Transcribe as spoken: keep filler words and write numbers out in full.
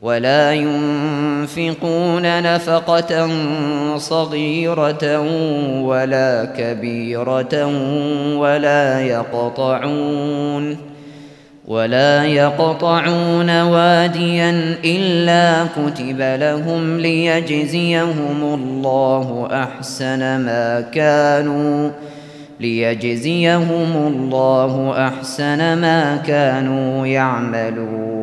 ولا ينفقون نفقة صغيرة ولا كبيرة ولا يقطعون ولا يقطعون واديا إلا كتب لهم ليجزيهم الله أحسن ما كانوا ليجزيهم الله أحسن ما كانوا يعملون.